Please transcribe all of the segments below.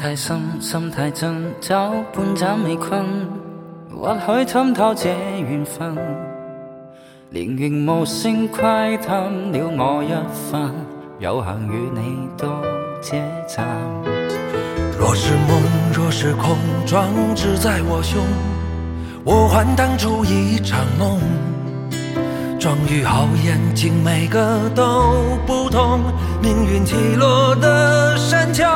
太深，心太真，找半盏未困，或许参透这缘分，连荧幕声窥探了我一番，有幸与你到这站。 若是梦，若是空，装置在我胸，我还当初一场梦。终于好眼睛，每个都不同，命运起落的山丘。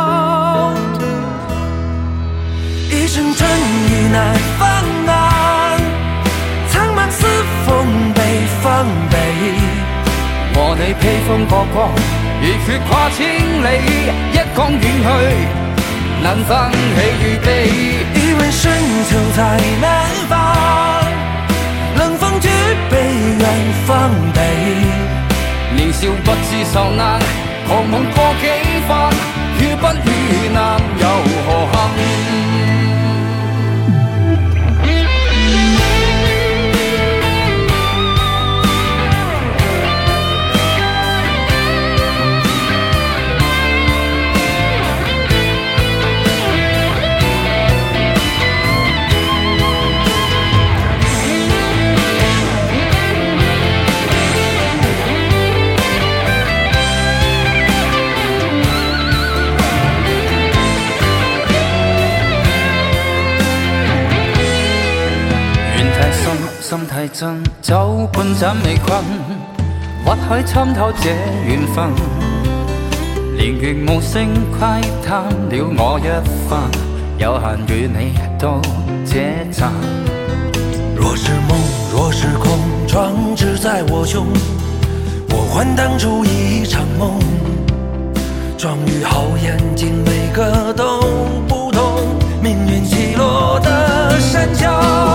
一生春雨难放难，苍茫似风北方北。 和你披风過江，熱血跨千里，一江遠去，能分喜與悲。 一問深秋才難放，冷風舉杯遠方北。 年少不知受難，狂夢過幾番，遇不遇難又何幸？心太真，酒半盞未困，或許參透這緣分，連熒幕聲窺探了我一番，有幸與你到這站。 若是夢，若是空，裝置在我胸，我還當初一場夢。終於好眼睛，每個都不同，命運起落的山丘。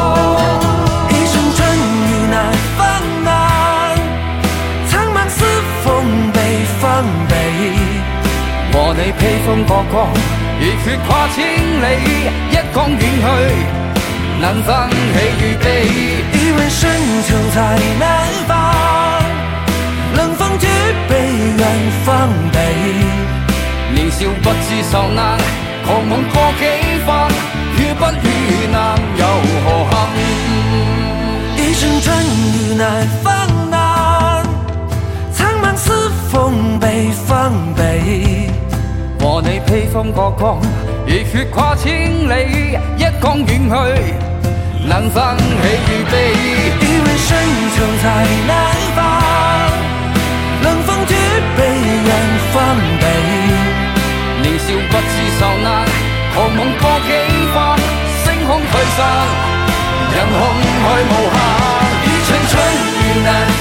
难放难，苍茫似風北方北。 和你披風過江，熱血跨千里，一江遠去，能分喜與悲。 一問深秋才難放，冷風舉杯遠方北。 年少不知受難，狂夢過幾番，遇不遇難又何幸？ 一生春雨難放難，蒼茫似風北方北。 和你披風過江，熱血跨千里，一江遠去，能分喜與悲。 一問深秋才難放，冷風舉杯遠方北。 年少不知受難，狂夢過幾番，星空退散，人空虛無限。 一程春雨難